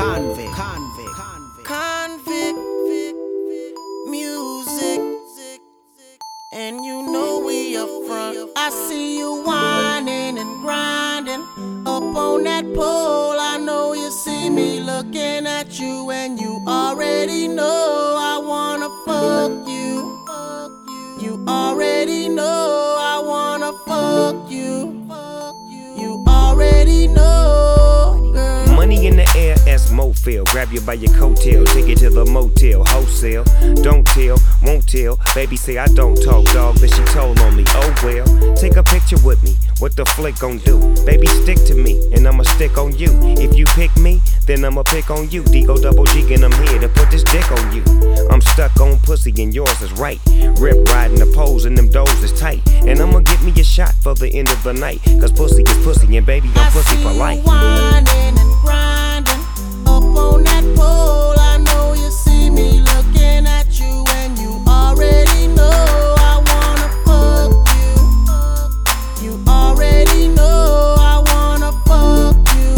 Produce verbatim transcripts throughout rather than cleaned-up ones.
Convict, convict, convict, Convict music, and you know we up front. I see you whining and grinding up on that pole. I know you see me looking at you, and you already know I wanna fuck you. You already know I wanna fuck you. You already know, girl. Money in the air as Mofil. Grab you by your coattail, take you to the motel, wholesale. Don't tell, won't tell. Baby say I don't talk, dog, but she told on me. Oh well, take a picture with me. What the flick gon' do? Baby, stick to me, and I'ma stick on you. If you pick me, then I'ma pick on you. D-O double G, and I'm here to put this dick on you. I'm stuck on pussy, and yours is right. Rip riding the poles, and them doors is tight. And I'ma get me a shot for the end of the night. Cause pussy is pussy, and baby, I'm pussy for life. Whining and grinding up on that pole. I know you see me looking at you, and you already know I wanna fuck you. You already know I wanna fuck you.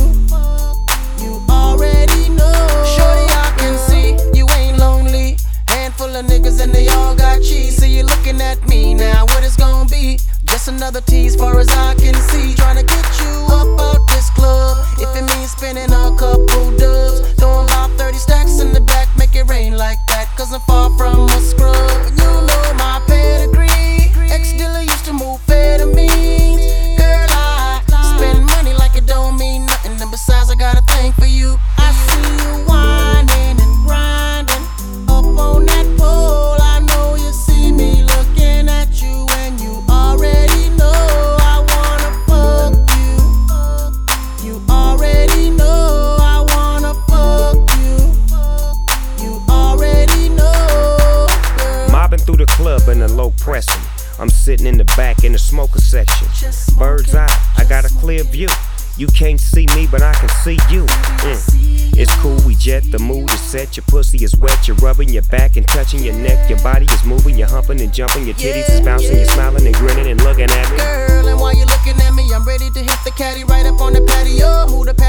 You already know. Shorty, I can see you ain't lonely. Handful of niggas and they all got cheese. So you looking at me now, what it's gonna be? Just another tease far as I can see. Trying to get you up out this club. If it means spending a couple dubs, throwing about thirty stacks in the back, make it rain like that. Cause I'm far from a scrub. And you know my pedigree. Ex-dealer used to move amphetamines. Girl, I spend money like it don't mean nothing. And besides, I got a thing for you. I see you whining and grinding up on that pole. I know you see me looking at you, and you already know I wanna fuck you. You already know I wanna fuck you. You already know, girl. Mobbing through the club in a low pressing. I'm sitting in the back in the smoker section. Bird's eye, I got a clear view. You can't see me, but I can see you. Mm. It's cool, we jet, the mood is set. Your pussy is wet, you're rubbing your back and touching your neck. Your body is moving, you're humping and jumping. Your titties is bouncing, you're smiling and grinning and looking at me. Girl, and while you're looking at me, I'm ready to hit the caddy right up on the patio. Move the